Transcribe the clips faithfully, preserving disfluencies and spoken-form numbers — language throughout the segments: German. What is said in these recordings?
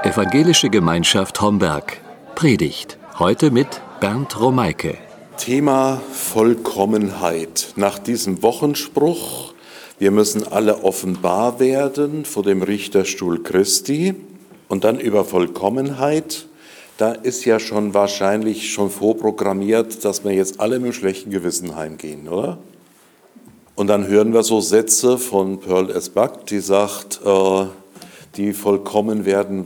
Evangelische Gemeinschaft Homberg. Predigt. Heute mit Bernd Romeike. Thema Vollkommenheit. Nach diesem Wochenspruch, wir müssen alle offenbar werden vor dem Richterstuhl Christi. Und dann über Vollkommenheit, da ist ja schon wahrscheinlich schon vorprogrammiert, dass wir jetzt alle mit einem schlechten Gewissen heimgehen, oder? Und dann hören wir so Sätze von Pearl S. Buck, die sagt, äh, die vollkommen werden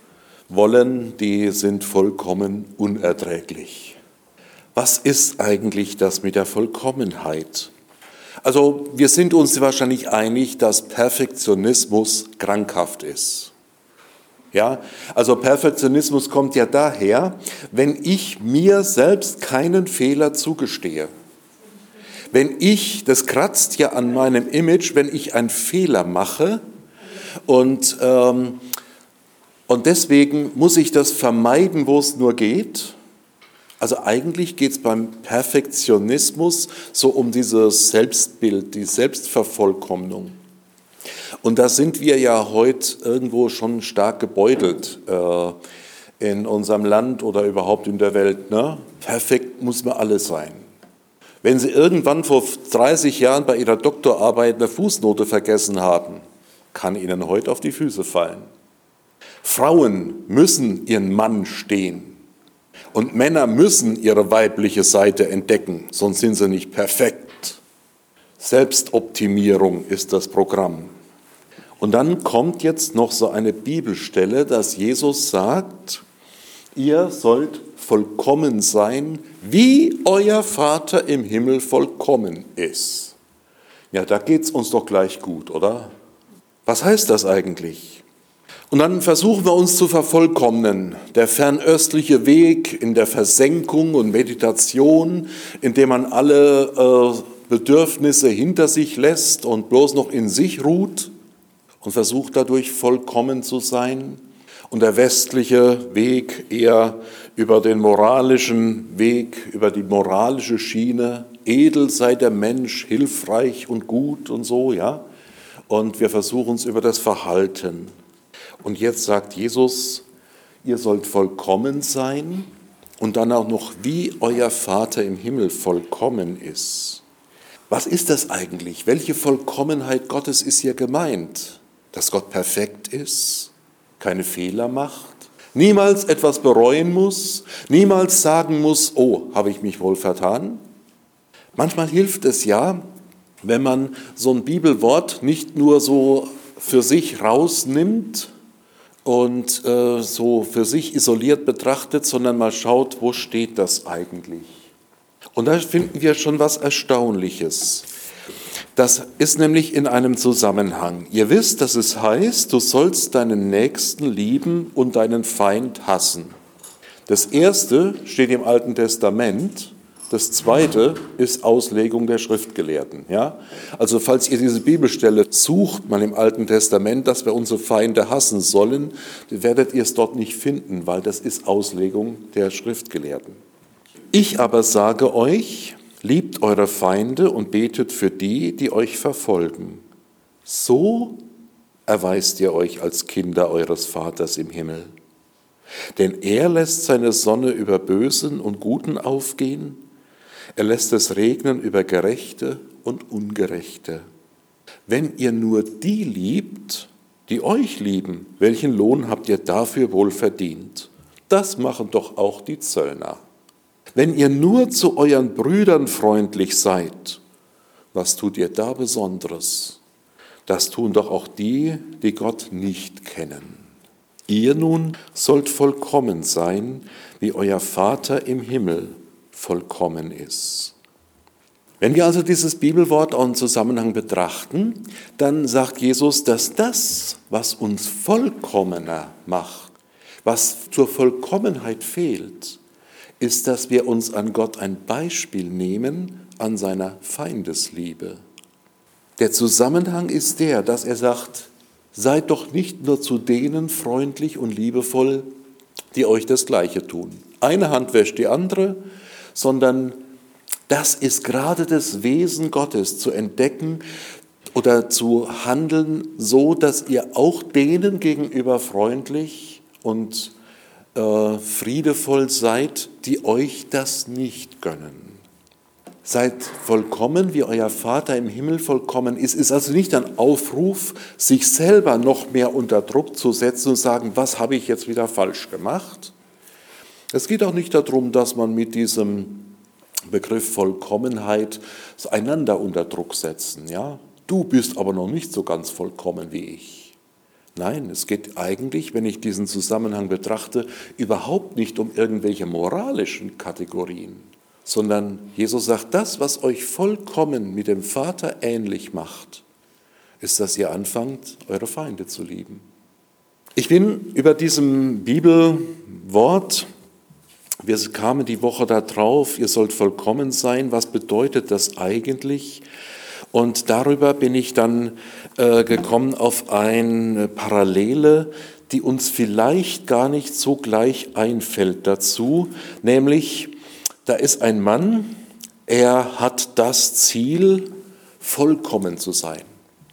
wollen, die sind vollkommen unerträglich. Was ist eigentlich das mit der Vollkommenheit? Also wir sind uns wahrscheinlich einig, dass Perfektionismus krankhaft ist. Ja, also Perfektionismus kommt ja daher, wenn ich mir selbst keinen Fehler zugestehe. Wenn ich, das kratzt ja an meinem Image, wenn ich einen Fehler mache und ähm, Und deswegen muss ich das vermeiden, wo es nur geht. Also eigentlich geht es beim Perfektionismus so um dieses Selbstbild, die Selbstvervollkommnung. Und da sind wir ja heute irgendwo schon stark gebeutelt äh, in unserem Land oder überhaupt in der Welt. Ne? Perfekt muss man alles sein. Wenn Sie irgendwann vor dreißig Jahren bei Ihrer Doktorarbeit eine Fußnote vergessen haben, kann Ihnen heute auf die Füße fallen. Frauen müssen ihren Mann stehen und Männer müssen ihre weibliche Seite entdecken, sonst sind sie nicht perfekt. Selbstoptimierung ist das Programm. Und dann kommt jetzt noch so eine Bibelstelle, dass Jesus sagt, ihr sollt vollkommen sein, wie euer Vater im Himmel vollkommen ist. Ja, da geht's uns doch gleich gut, oder? Was heißt das eigentlich? Und dann versuchen wir uns zu vervollkommnen. Der fernöstliche Weg in der Versenkung und Meditation, in dem man alle äh, Bedürfnisse hinter sich lässt und bloß noch in sich ruht und versucht dadurch vollkommen zu sein. Und der westliche Weg eher über den moralischen Weg, über die moralische Schiene. Edel sei der Mensch, hilfreich und gut und so, ja. Und wir versuchen es über das Verhalten. Und jetzt sagt Jesus, ihr sollt vollkommen sein und dann auch noch, wie euer Vater im Himmel vollkommen ist. Was ist das eigentlich? Welche Vollkommenheit Gottes ist hier gemeint? Dass Gott perfekt ist, keine Fehler macht, niemals etwas bereuen muss, niemals sagen muss, oh, habe ich mich wohl vertan? Manchmal hilft es ja, wenn man so ein Bibelwort nicht nur so für sich rausnimmt, und äh, so für sich isoliert betrachtet, sondern mal schaut, wo steht das eigentlich? Und da finden wir schon was Erstaunliches. Das ist nämlich in einem Zusammenhang. Ihr wisst, dass es heißt, du sollst deinen Nächsten lieben und deinen Feind hassen. Das erste steht im Alten Testament. Das zweite ist Auslegung der Schriftgelehrten. Ja? Also falls ihr diese Bibelstelle sucht, mal im Alten Testament, dass wir unsere Feinde hassen sollen, werdet ihr es dort nicht finden, weil das ist Auslegung der Schriftgelehrten. Ich aber sage euch, liebt eure Feinde und betet für die, die euch verfolgen. So erweist ihr euch als Kinder eures Vaters im Himmel. Denn er lässt seine Sonne über Bösen und Guten aufgehen. Er lässt es regnen über Gerechte und Ungerechte. Wenn ihr nur die liebt, die euch lieben, welchen Lohn habt ihr dafür wohl verdient? Das machen doch auch die Zöllner. Wenn ihr nur zu euren Brüdern freundlich seid, was tut ihr da Besonderes? Das tun doch auch die, die Gott nicht kennen. Ihr nun sollt vollkommen sein, wie euer Vater im Himmel vollkommen ist. Wenn wir also dieses Bibelwort auch im Zusammenhang betrachten, dann sagt Jesus, dass das, was uns vollkommener macht, was zur Vollkommenheit fehlt, ist, dass wir uns an Gott ein Beispiel nehmen an seiner Feindesliebe. Der Zusammenhang ist der, dass er sagt, seid doch nicht nur zu denen freundlich und liebevoll, die euch das Gleiche tun. Eine Hand wäscht die andere, sondern das ist gerade das Wesen Gottes, zu entdecken oder zu handeln, so dass ihr auch denen gegenüber freundlich und äh, friedevoll seid, die euch das nicht gönnen. Seid vollkommen, wie euer Vater im Himmel vollkommen ist. Ist also nicht ein Aufruf, sich selber noch mehr unter Druck zu setzen und sagen, was habe ich jetzt wieder falsch gemacht? Es geht auch nicht darum, dass man mit diesem Begriff Vollkommenheit einander unter Druck setzen. Ja? Du bist aber noch nicht so ganz vollkommen wie ich. Nein, es geht eigentlich, wenn ich diesen Zusammenhang betrachte, überhaupt nicht um irgendwelche moralischen Kategorien, sondern Jesus sagt, das, was euch vollkommen mit dem Vater ähnlich macht, ist, dass ihr anfangt, eure Feinde zu lieben. Ich bin über diesem Bibelwort, wir kamen die Woche da drauf, ihr sollt vollkommen sein, was bedeutet das eigentlich? Und darüber bin ich dann äh, gekommen auf eine Parallele, die uns vielleicht gar nicht so gleich einfällt dazu, nämlich da ist ein Mann, er hat das Ziel, vollkommen zu sein.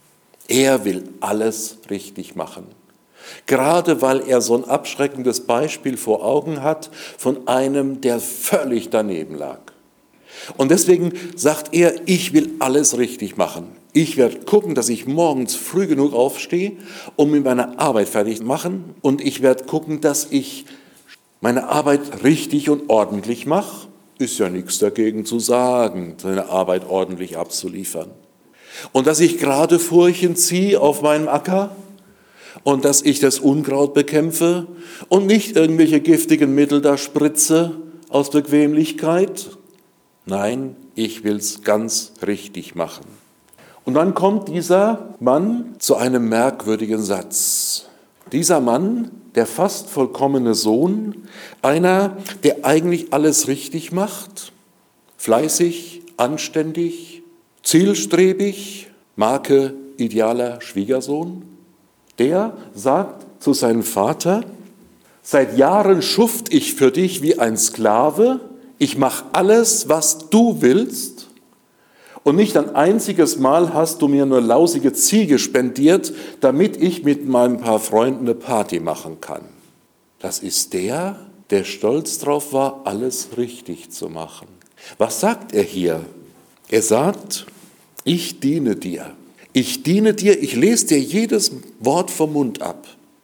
Er will alles richtig machen. Gerade weil er so ein abschreckendes Beispiel vor Augen hat von einem, der völlig daneben lag. Und deswegen sagt er, ich will alles richtig machen. Ich werde gucken, dass ich morgens früh genug aufstehe, um mir meine Arbeit fertig zu machen. Und ich werde gucken, dass ich meine Arbeit richtig und ordentlich mache. Ist ja nichts dagegen zu sagen, seine Arbeit ordentlich abzuliefern. Und dass ich gerade Furchen ziehe auf meinem Acker und dass ich das Unkraut bekämpfe und nicht irgendwelche giftigen Mittel da spritze aus Bequemlichkeit. Nein, ich will es ganz richtig machen. Und dann kommt dieser Mann zu einem merkwürdigen Satz. Dieser Mann, der fast vollkommene Sohn, einer, der eigentlich alles richtig macht, fleißig, anständig, zielstrebig, Marke idealer Schwiegersohn, der sagt zu seinem Vater, seit Jahren schuft ich für dich wie ein Sklave, ich mache alles, was du willst und nicht ein einziges Mal hast du mir eine lausige Ziege spendiert, damit ich mit meinen paar Freunden eine Party machen kann. Das ist der, der stolz drauf war, alles richtig zu machen. Was sagt er hier? Er sagt, ich diene dir. Ich diene dir, ich lese dir jedes Wort vom Mund ab.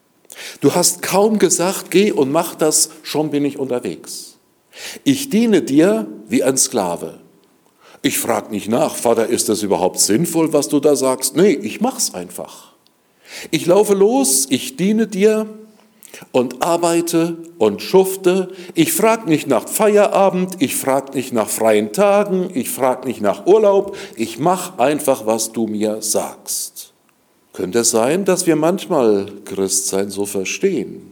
Du hast kaum gesagt, geh und mach das, schon bin ich unterwegs. Ich diene dir wie ein Sklave. Ich frage nicht nach, Vater, ist das überhaupt sinnvoll, was du da sagst? Nee, ich mach's einfach. Ich laufe los, ich diene dir und arbeite und schufte. Ich frage nicht nach Feierabend, ich frage nicht nach freien Tagen, ich frage nicht nach Urlaub. Ich mache einfach, was du mir sagst. Könnte es sein, dass wir manchmal Christsein so verstehen?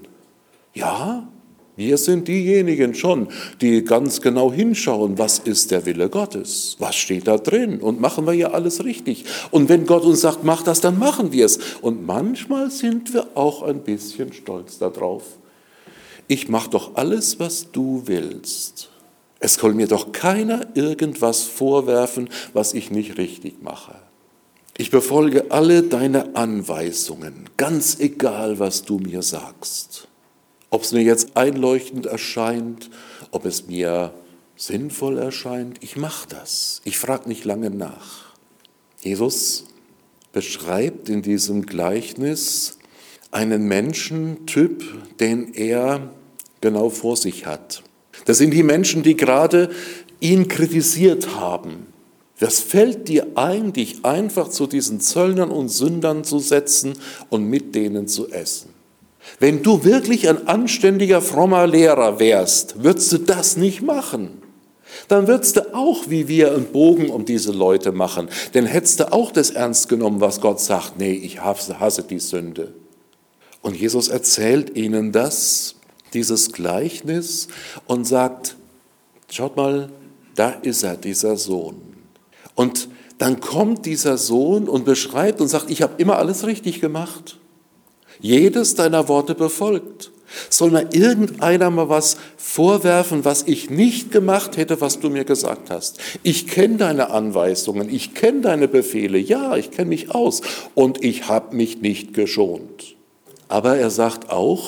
Ja, wir sind diejenigen schon, die ganz genau hinschauen, was ist der Wille Gottes, was steht da drin und machen wir ja alles richtig. Und wenn Gott uns sagt, mach das, dann machen wir es. Und manchmal sind wir auch ein bisschen stolz darauf. Ich mache doch alles, was du willst. Es soll mir doch keiner irgendwas vorwerfen, was ich nicht richtig mache. Ich befolge alle deine Anweisungen, ganz egal, was du mir sagst. Ob es mir jetzt einleuchtend erscheint, ob es mir sinnvoll erscheint, ich mache das. Ich frage nicht lange nach. Jesus beschreibt in diesem Gleichnis einen Menschentyp, den er genau vor sich hat. Das sind die Menschen, die gerade ihn kritisiert haben. Das fällt dir ein, dich einfach zu diesen Zöllnern und Sündern zu setzen und mit denen zu essen. Wenn du wirklich ein anständiger, frommer Lehrer wärst, würdest du das nicht machen. Dann würdest du auch wie wir einen Bogen um diese Leute machen. Denn hättest du auch das ernst genommen, was Gott sagt, nee, ich hasse die Sünde. Und Jesus erzählt ihnen das, dieses Gleichnis und sagt, schaut mal, da ist er, dieser Sohn. Und dann kommt dieser Sohn und beschreibt und sagt, ich habe immer alles richtig gemacht. Jedes deiner Worte befolgt. Soll mir irgendeiner mal was vorwerfen, was ich nicht gemacht hätte, was du mir gesagt hast? Ich kenne deine Anweisungen, ich kenne deine Befehle, ja, ich kenne mich aus und ich habe mich nicht geschont. Aber er sagt auch,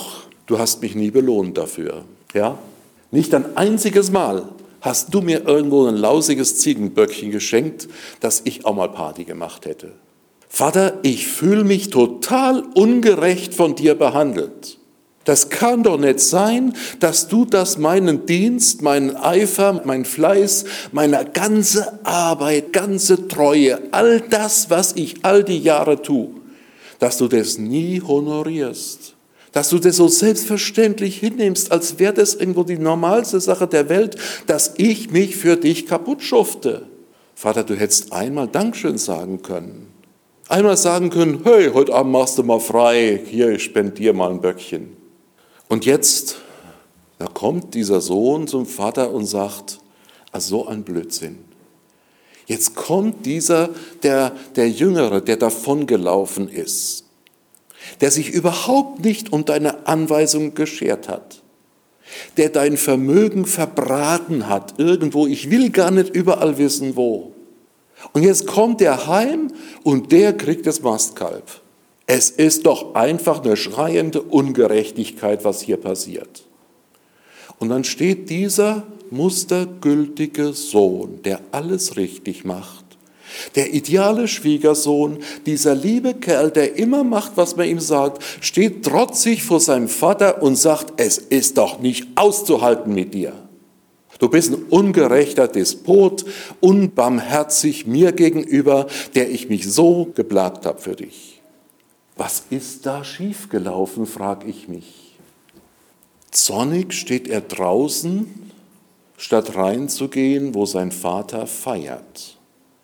du hast mich nie belohnt dafür. Ja? Nicht ein einziges Mal hast du mir irgendwo ein lausiges Ziegenböckchen geschenkt, dass ich auch mal Party gemacht hätte. Vater, ich fühle mich total ungerecht von dir behandelt. Das kann doch nicht sein, dass du das meinen Dienst, meinen Eifer, mein Fleiß, meine ganze Arbeit, ganze Treue, all das, was ich all die Jahre tue, dass du das nie honorierst, dass du das so selbstverständlich hinnimmst, als wäre das irgendwo die normalste Sache der Welt, dass ich mich für dich kaputt schufte. Vater, du hättest einmal Dankeschön sagen können. Einmal sagen können, hey, heute Abend machst du mal frei, hier, ich spendiere mal ein Böckchen. Und jetzt, da kommt dieser Sohn zum Vater und sagt, also so ein Blödsinn. Jetzt kommt dieser, der, der Jüngere, der davongelaufen ist, der sich überhaupt nicht um deine Anweisung geschert hat, der dein Vermögen verbraten hat, irgendwo, ich will gar nicht überall wissen, wo. Und jetzt kommt der heim und der kriegt das Mastkalb. Es ist doch einfach eine schreiende Ungerechtigkeit, was hier passiert. Und dann steht dieser mustergültige Sohn, der alles richtig macht, der ideale Schwiegersohn, dieser liebe Kerl, der immer macht, was man ihm sagt, steht trotzig vor seinem Vater und sagt, es ist doch nicht auszuhalten mit dir. Du bist ein ungerechter Despot, unbarmherzig mir gegenüber, der ich mich so geplagt habe für dich. Was ist da schiefgelaufen, frage ich mich. Zornig steht er draußen, statt reinzugehen, wo sein Vater feiert.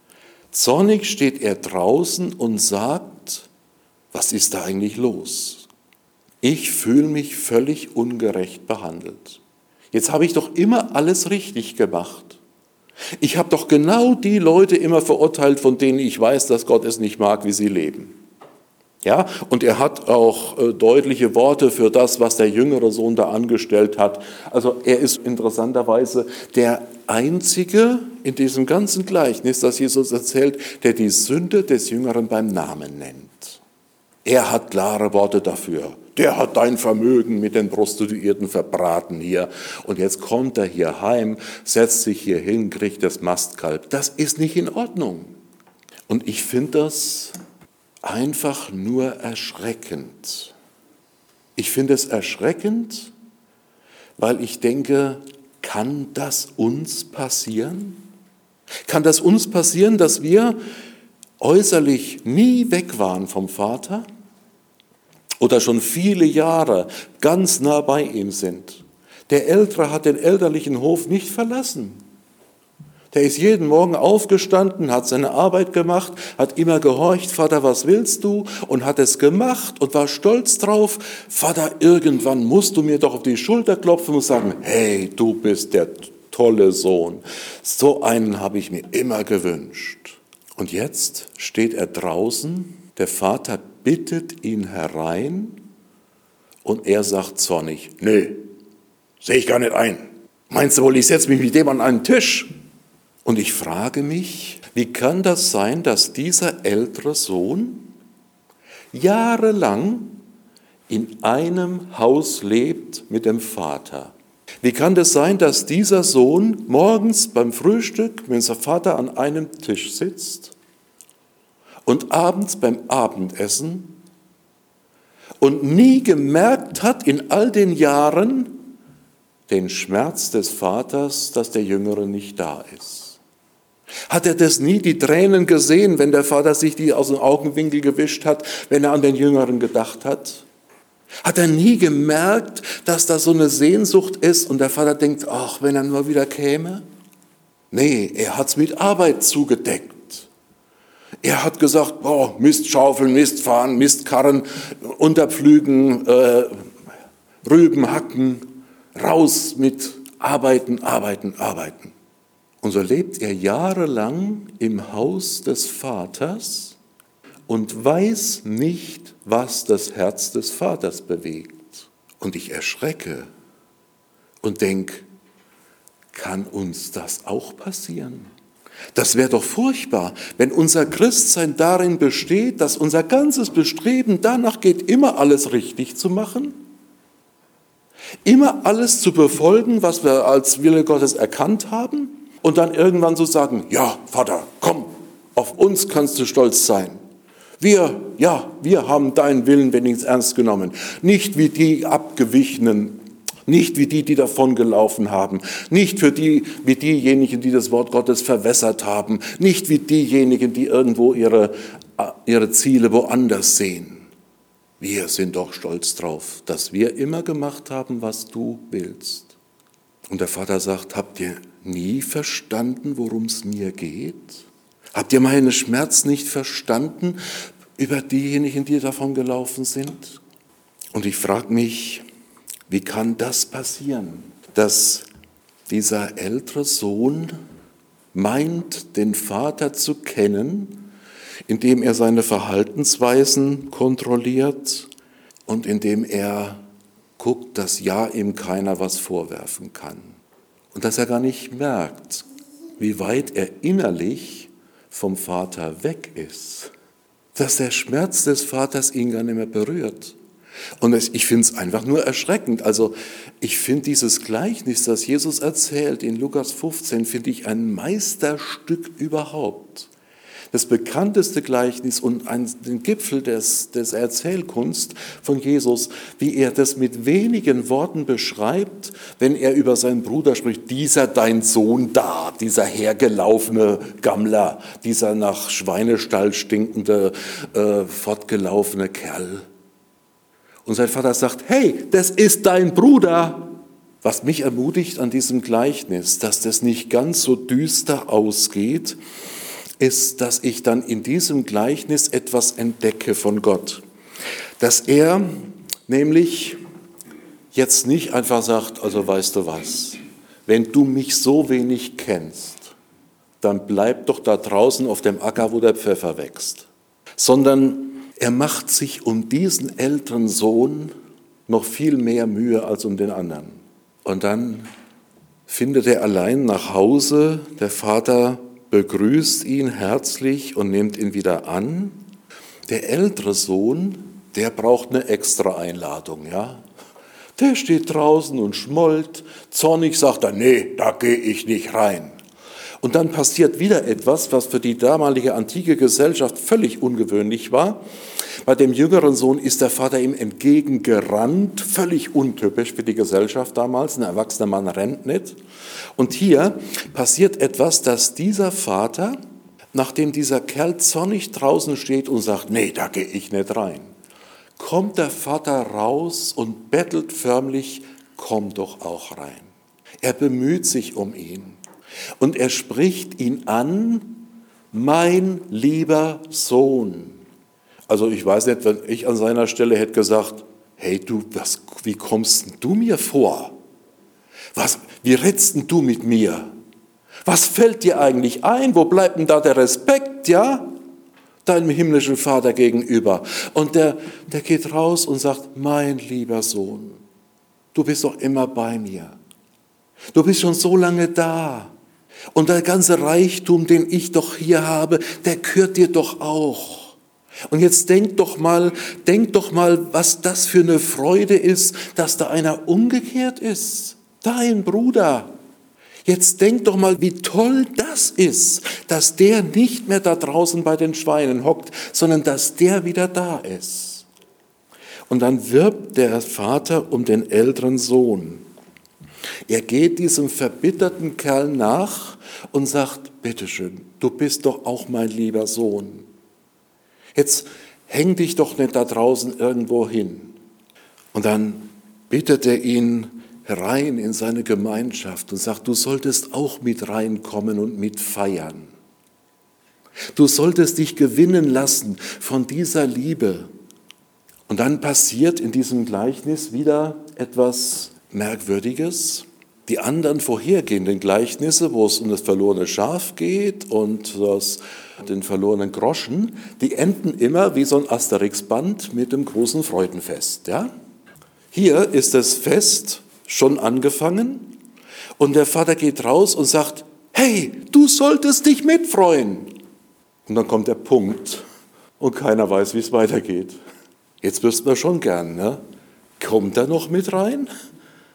Zornig steht er draußen und sagt, was ist da eigentlich los? Ich fühle mich völlig ungerecht behandelt. Jetzt habe ich doch immer alles richtig gemacht. Ich habe doch genau die Leute immer verurteilt, von denen ich weiß, dass Gott es nicht mag, wie sie leben. Ja, und er hat auch äh, deutliche Worte für das, was der jüngere Sohn da angestellt hat. Also er ist interessanterweise der Einzige in diesem ganzen Gleichnis, das Jesus erzählt, der die Sünde des Jüngeren beim Namen nennt. Er hat klare Worte dafür. Der hat dein Vermögen mit den Prostituierten verbraten hier. Und jetzt kommt er hier heim, setzt sich hier hin, kriegt das Mastkalb. Das ist nicht in Ordnung. Und ich finde das einfach nur erschreckend. Ich finde es erschreckend, weil ich denke, kann das uns passieren? Kann das uns passieren, dass wir äußerlich nie weg waren vom Vater oder schon viele Jahre ganz nah bei ihm sind? Der Ältere hat den elterlichen Hof nicht verlassen. Der ist jeden Morgen aufgestanden, hat seine Arbeit gemacht, hat immer gehorcht, Vater, was willst du? Und hat es gemacht und war stolz drauf. Vater, irgendwann musst du mir doch auf die Schulter klopfen und sagen, hey, du bist der tolle Sohn. So einen habe ich mir immer gewünscht. Und jetzt steht er draußen, der Vater bittet ihn herein und er sagt zornig, nö, sehe ich gar nicht ein. Meinst du wohl, ich setze mich mit dem an einen Tisch? Und ich frage mich, wie kann das sein, dass dieser ältere Sohn jahrelang in einem Haus lebt mit dem Vater? Wie kann das sein, dass dieser Sohn morgens beim Frühstück mit seinem Vater an einem Tisch sitzt und abends beim Abendessen und nie gemerkt hat in all den Jahren den Schmerz des Vaters, dass der Jüngere nicht da ist? Hat er das nie, die Tränen gesehen, wenn der Vater sich die aus dem Augenwinkel gewischt hat, wenn er an den Jüngeren gedacht hat? Hat er nie gemerkt, dass da so eine Sehnsucht ist und der Vater denkt, ach, wenn er nur wieder käme? Nee, er hat es mit Arbeit zugedeckt. Er hat gesagt, oh, Mistschaufeln, Mistfahren, Mistkarren, Unterpflügen, äh, Rüben hacken, raus mit Arbeiten, Arbeiten, Arbeiten. Und so lebt er jahrelang im Haus des Vaters und weiß nicht, was das Herz des Vaters bewegt. Und ich erschrecke und denke, kann uns das auch passieren? Das wäre doch furchtbar, wenn unser Christsein darin besteht, dass unser ganzes Bestreben danach geht, immer alles richtig zu machen. Immer alles zu befolgen, was wir als Wille Gottes erkannt haben und dann irgendwann so sagen, ja, Vater, komm, auf uns kannst du stolz sein. Wir, ja, wir haben deinen Willen wenigstens ernst genommen. Nicht wie die Abgewichenen, nicht wie die, die davongelaufen haben, nicht für die, wie diejenigen, die das Wort Gottes verwässert haben, nicht wie diejenigen, die irgendwo ihre, ihre Ziele woanders sehen. Wir sind doch stolz drauf, dass wir immer gemacht haben, was du willst. Und der Vater sagt, habt ihr nie verstanden, worum es mir geht? Habt ihr meinen Schmerz nicht verstanden über diejenigen, die davon gelaufen sind? Und ich frage mich, wie kann das passieren, dass dieser ältere Sohn meint, den Vater zu kennen, indem er seine Verhaltensweisen kontrolliert und indem er guckt, dass ja ihm keiner was vorwerfen kann. Und dass er gar nicht merkt, wie weit er innerlich vom Vater weg ist. Dass der Schmerz des Vaters ihn gar nicht mehr berührt. Und ich finde es einfach nur erschreckend. Also ich finde dieses Gleichnis, das Jesus erzählt in Lukas fünfzehn, finde ich ein Meisterstück überhaupt. Das bekannteste Gleichnis und ein, den Gipfel des, des Erzählkunst von Jesus, wie er das mit wenigen Worten beschreibt, wenn er über seinen Bruder spricht, dieser dein Sohn da, dieser hergelaufene Gammler, dieser nach Schweinestall stinkende, äh, fortgelaufene Kerl. Und sein Vater sagt, hey, das ist dein Bruder. Was mich ermutigt an diesem Gleichnis, dass das nicht ganz so düster ausgeht, ist, dass ich dann in diesem Gleichnis etwas entdecke von Gott. Dass er nämlich jetzt nicht einfach sagt, also weißt du was, wenn du mich so wenig kennst, dann bleib doch da draußen auf dem Acker, wo der Pfeffer wächst. Sondern er macht sich um diesen älteren Sohn noch viel mehr Mühe als um den anderen. Und dann findet er allein nach Hause, der Vater begrüßt ihn herzlich und nimmt ihn wieder an. Der ältere Sohn, der braucht eine extra Einladung, ja. Der steht draußen und schmollt, zornig sagt er, nee, da gehe ich nicht rein. Und dann passiert wieder etwas, was für die damalige antike Gesellschaft völlig ungewöhnlich war. Bei dem jüngeren Sohn ist der Vater ihm entgegengerannt, völlig untypisch für die Gesellschaft damals. Ein erwachsener Mann rennt nicht. Und hier passiert etwas, dass dieser Vater, nachdem dieser Kerl zornig draußen steht und sagt, nee, da gehe ich nicht rein, kommt der Vater raus und bettelt förmlich, komm doch auch rein. Er bemüht sich um ihn und er spricht ihn an, mein lieber Sohn. Also ich weiß nicht, wenn ich an seiner Stelle hätte gesagt, hey du, was, wie kommst denn du mir vor? Was, wie redst denn du mit mir? Was fällt dir eigentlich ein? Wo bleibt denn da der Respekt, ja? Deinem himmlischen Vater gegenüber. Und der, der geht raus und sagt, mein lieber Sohn, du bist doch immer bei mir. Du bist schon so lange da. Und der ganze Reichtum, den ich doch hier habe, der gehört dir doch auch. Und jetzt denk doch mal, denk doch mal, was das für eine Freude ist, dass da einer umgekehrt ist. Dein Bruder. Jetzt denk doch mal, wie toll das ist, dass der nicht mehr da draußen bei den Schweinen hockt, sondern dass der wieder da ist. Und dann wirbt der Vater um den älteren Sohn. Er geht diesem verbitterten Kerl nach und sagt, bitteschön, du bist doch auch mein lieber Sohn. Jetzt häng dich doch nicht da draußen irgendwo hin. Und dann bittet er ihn rein in seine Gemeinschaft und sagt, du solltest auch mit reinkommen und mit feiern. Du solltest dich gewinnen lassen von dieser Liebe. Und dann passiert in diesem Gleichnis wieder etwas Merkwürdiges. Die anderen vorhergehenden Gleichnisse, wo es um das verlorene Schaf geht und das, den verlorenen Groschen, die enden immer wie so ein Asterix-Band mit dem großen Freudenfest. Ja? Hier ist das Fest schon angefangen und der Vater geht raus und sagt, hey, du solltest dich mitfreuen. Und dann kommt der Punkt und keiner weiß, wie es weitergeht. Jetzt wüssten wir schon gern, ne? Kommt er noch mit rein?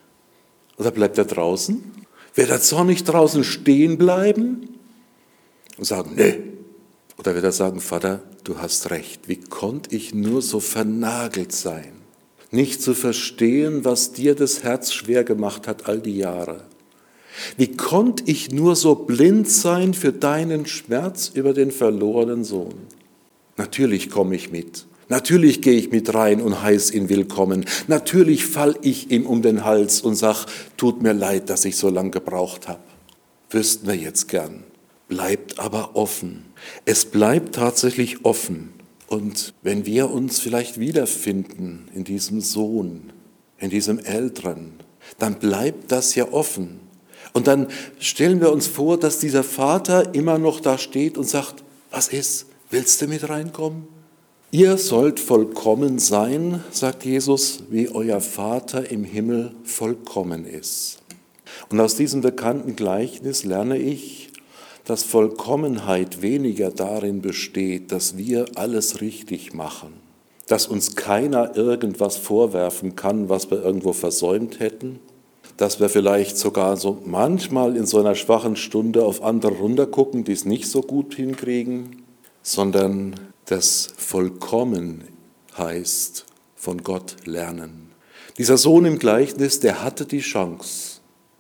Oder bleibt er draußen? Wird er zornig draußen stehen bleiben und sagen, nee? Oder wird er sagen, Vater, du hast recht, wie konnte ich nur so vernagelt sein? Nicht zu verstehen, was dir das Herz schwer gemacht hat all die Jahre. Wie konnte ich nur so blind sein für deinen Schmerz über den verlorenen Sohn? Natürlich komme ich mit. Natürlich gehe ich mit rein und heiße ihn willkommen. Natürlich falle ich ihm um den Hals und sage, tut mir leid, dass ich so lange gebraucht habe. Wüssten wir jetzt gern. Bleibt aber offen. Es bleibt tatsächlich offen. Und wenn wir uns vielleicht wiederfinden in diesem Sohn, in diesem Älteren, dann bleibt das ja offen. Und dann stellen wir uns vor, dass dieser Vater immer noch da steht und sagt, was ist? Willst du mit reinkommen? Ihr sollt vollkommen sein, sagt Jesus, wie euer Vater im Himmel vollkommen ist. Und aus diesem bekannten Gleichnis lerne ich, dass Vollkommenheit weniger darin besteht, dass wir alles richtig machen, dass uns keiner irgendwas vorwerfen kann, was wir irgendwo versäumt hätten, dass wir vielleicht sogar so manchmal in so einer schwachen Stunde auf andere runtergucken, die es nicht so gut hinkriegen, sondern das Vollkommen heißt von Gott lernen. Dieser Sohn im Gleichnis, der hatte die Chance,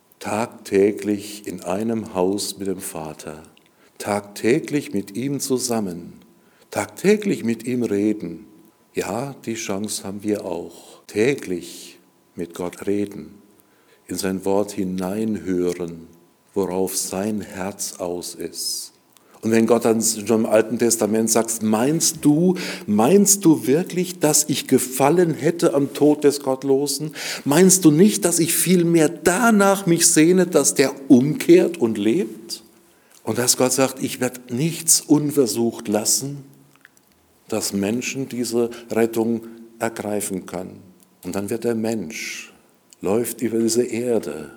tagtäglich in einem Haus mit dem Vater, tagtäglich mit ihm zusammen, tagtäglich mit ihm reden. Ja, die Chance haben wir auch, täglich mit Gott reden, in sein Wort hineinhören, worauf sein Herz aus ist. Und wenn Gott dann schon im Alten Testament sagt, meinst du, meinst du wirklich, dass ich gefallen hätte am Tod des Gottlosen? Meinst du nicht, dass ich vielmehr danach mich sehne, dass der umkehrt und lebt? Und dass Gott sagt, ich werde nichts unversucht lassen, dass Menschen diese Rettung ergreifen können. Und dann wird der Mensch, läuft über diese Erde,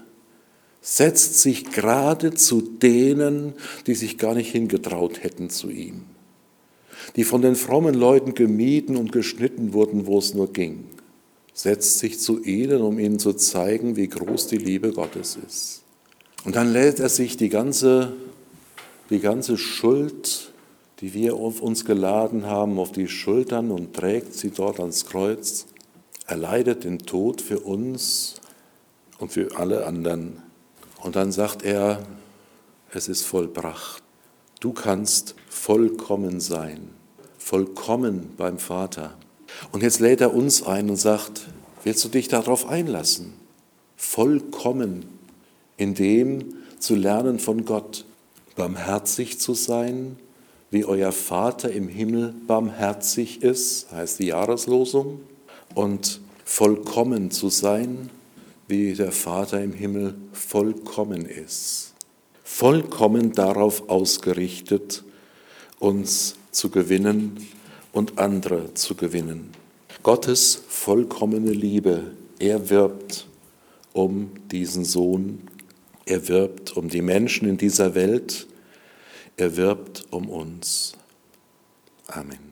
setzt sich gerade zu denen, die sich gar nicht hingetraut hätten zu ihm, die von den frommen Leuten gemieden und geschnitten wurden, wo es nur ging, setzt sich zu ihnen, um ihnen zu zeigen, wie groß die Liebe Gottes ist. Und dann lädt er sich die ganze, die ganze Schuld, die wir auf uns geladen haben, auf die Schultern und trägt sie dort ans Kreuz. Er leidet den Tod für uns und für alle anderen. Und dann sagt er, es ist vollbracht. Du kannst vollkommen sein, vollkommen beim Vater. Und jetzt lädt er uns ein und sagt, willst du dich darauf einlassen? Vollkommen in dem zu lernen von Gott, barmherzig zu sein, wie euer Vater im Himmel barmherzig ist, heißt die Jahreslosung, und vollkommen zu sein, wie der Vater im Himmel vollkommen ist. Vollkommen darauf ausgerichtet, uns zu gewinnen und andere zu gewinnen. Gottes vollkommene Liebe, er wirbt um diesen Sohn, er wirbt um die Menschen in dieser Welt, er wirbt um uns. Amen.